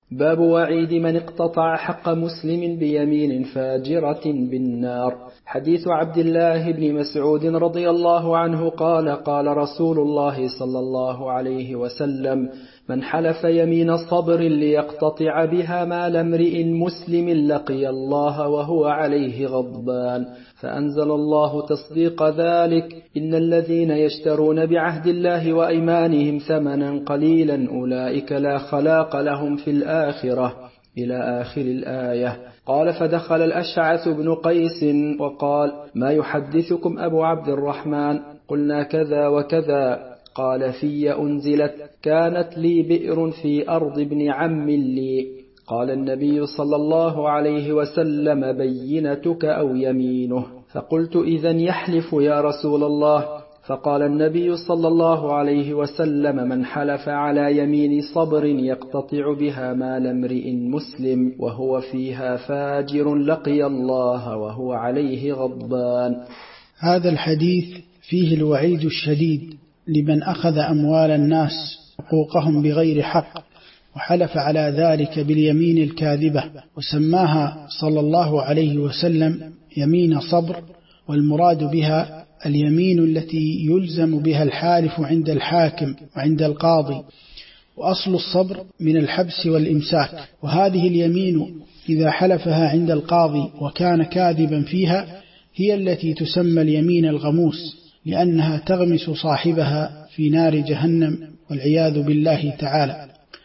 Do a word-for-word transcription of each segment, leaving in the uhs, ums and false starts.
باب وعيد من اقتطع حق مسلم بيمين فاجرة بالنار. حديث عبد الله بن مسعود رضي الله عنه قال قال رسول الله صلى الله عليه وسلم: من حلف يمين صبر ليقتطع بها مال امرئ مسلم لقي الله وهو عليه غضبان، فأنزل الله تصديق ذلك: إن الذين يشترون بعهد الله وأيمانهم ثمنا قليلا أولئك لا خلاق لهم في الآخرة، إلى آخر الآية. قال: فدخل الأشعث بن قيس وقال: ما يحدثكم أبو عبد الرحمن؟ قلنا: كذا وكذا. قال: في أنزلت: كانت لي بئر في أرض ابن عم لي. قال النبي صلى الله عليه وسلم: بينتك أو يمينه؟ فقلت: إذن يحلف يا رسول الله. فقال النبي صلى الله عليه وسلم: من حلف على يمين صبر يقتطع بها مال امرئ مسلم وهو فيها فاجر لقي الله وهو عليه غضبان. هذا الحديث فيه الوعيد الشديد لمن أخذ أموال الناس حقوقهم بغير حق وحلف على ذلك باليمين الكاذبة، وسماها صلى الله عليه وسلم يمين صبر، والمراد بها اليمين التي يلزم بها الحالف عند الحاكم وعند القاضي، وأصل الصبر من الحبس والإمساك. وهذه اليمين إذا حلفها عند القاضي وكان كاذبا فيها هي التي تسمى اليمين الغموس، لأنها تغمس صاحبها في نار جهنم والعياذ بالله تعالى.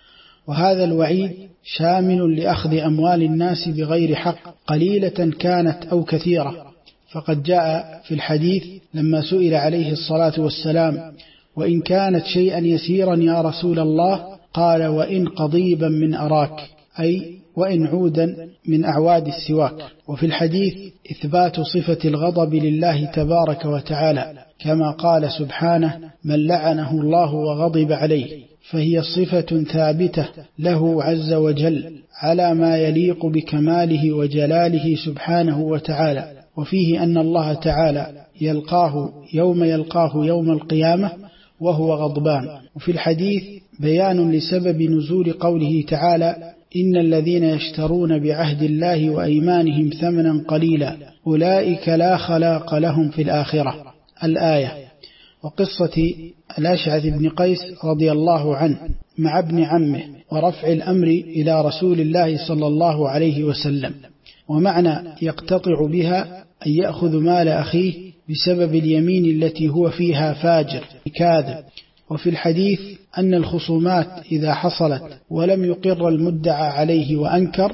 وهذا الوعيد شامل لأخذ أموال الناس بغير حق قليلة كانت أو كثيرة، فقد جاء في الحديث لما سئل عليه الصلاة والسلام: وإن كانت شيئا يسيرا يا رسول الله؟ قال: وإن قضيبا من أراك، أي وإن عودا من أعواد السواك. وفي الحديث إثبات صفة الغضب لله تبارك وتعالى، كما قال سبحانه: من لعنه الله وغضب عليه، فهي صفة ثابتة له عز وجل على ما يليق بكماله وجلاله سبحانه وتعالى. وفيه أن الله تعالى يلقاه يوم يلقاه يوم القيامة وهو غضبان. وفي الحديث بيان لسبب نزول قوله تعالى: إن الذين يشترون بعهد الله وأيمانهم ثمنا قليلا أولئك لا خلاق لهم في الآخرة، الآية. وقصة الأشعث بن قيس رضي الله عنه مع ابن عمه ورفع الأمر إلى رسول الله صلى الله عليه وسلم. ومعنى يقتطع بها أن يأخذ مال أخيه بسبب اليمين التي هو فيها فاجر كاذب. وفي الحديث أن الخصومات إذا حصلت ولم يقر المدعى عليه وأنكر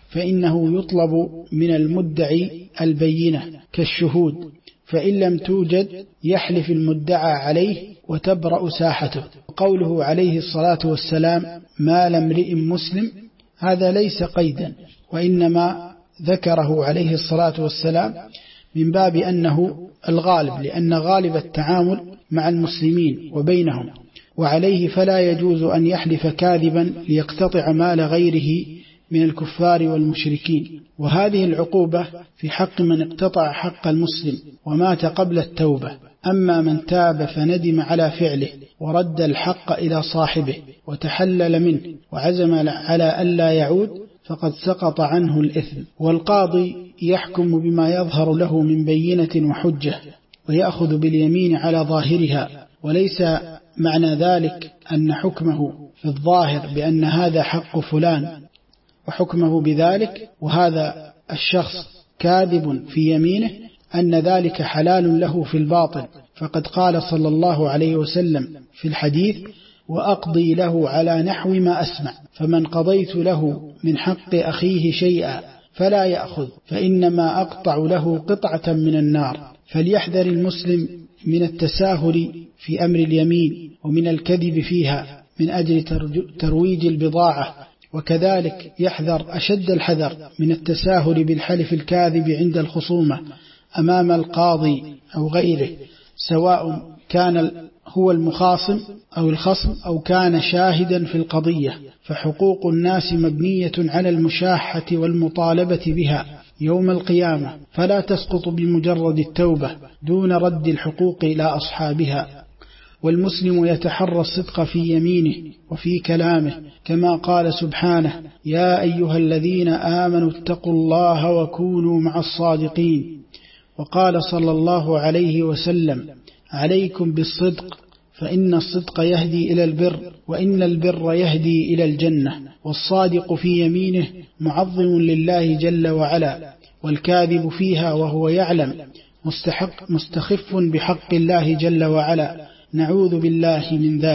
فإنه يطلب من المدعي البينة كالشهود، فإن لم توجد يحلف المدعى عليه وتبرأ ساحته. قوله عليه الصلاة والسلام: مال امرئ مسلم، هذا ليس قيدا، وإنما ذكره عليه الصلاة والسلام من باب أنه الغالب، لأن غالب التعامل مع المسلمين وبينهم، وعليه فلا يجوز أن يحلف كاذبا ليقتطع مال غيره من الكفار والمشركين. وهذه العقوبة في حق من اقتطع حق المسلم ومات قبل التوبة. أما من تاب فندم على فعله ورد الحق إلى صاحبه وتحلل منه وعزم على ألا يعود فقد سقط عنه الإثم. والقاضي يحكم بما يظهر له من بينة وحجة ويأخذ باليمين على ظاهرها، وليس معنى ذلك أن حكمه في الظاهر بأن هذا حق فلان وحكمه بذلك وهذا الشخص كاذب في يمينه أن ذلك حلال له في الباطن. فقد قال صلى الله عليه وسلم في الحديث: وأقضي له على نحو ما أسمع، فمن قضيت له من حق أخيه شيئا فلا يأخذ فإنما أقطع له قطعة من النار. فليحذر المسلم من التساهل في أمر اليمين ومن الكذب فيها من أجل ترويج البضاعة، وكذلك يحذر أشد الحذر من التساهل بالحلف الكاذب عند الخصومة أمام القاضي أو غيره، سواء كان هو المخاصم أو الخصم أو كان شاهدا في القضية. فحقوق الناس مبنية على المشاحة والمطالبة بها يوم القيامة، فلا تسقط بمجرد التوبة دون رد الحقوق إلى أصحابها. والمسلم يتحرى الصدق في يمينه وفي كلامه، كما قال سبحانه: يا أيها الذين آمنوا اتقوا الله وكونوا مع الصادقين. وقال صلى الله عليه وسلم: عليكم بالصدق، فإن الصدق يهدي إلى البر، وإن البر يهدي إلى الجنة. والصادق في يمينه معظم لله جل وعلا، والكاذب فيها وهو يعلم مستحق مستخف بحق الله جل وعلا، نعوذ بالله من ذلك.